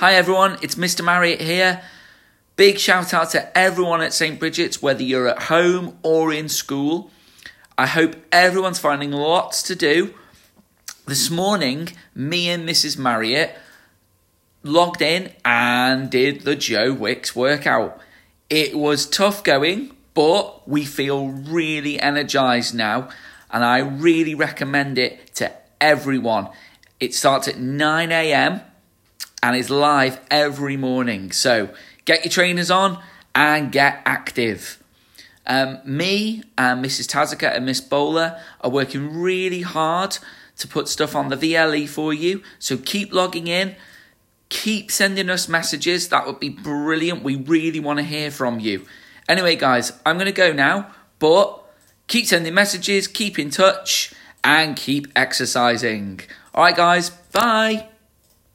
Hi everyone, it's Mr. Marriott here. Big shout out to everyone at St. Bridget's, whether you're at home or in school. I hope everyone's finding lots to do. This morning, me and Mrs. Marriott logged in and did the Joe Wicks workout. It was tough going, but we feel really energized now, and I really recommend it to everyone. It starts at 9 a.m. and is live every morning. So get your trainers on and get active. Me and Mrs. Tazica and Miss Bowler are working really hard to put stuff on the VLE for you. So keep logging in. Keep sending us messages. That would be brilliant. We really want to hear from you. Anyway, guys, I'm going to go now. But keep sending messages, keep in touch, and keep exercising. All right, guys. Bye.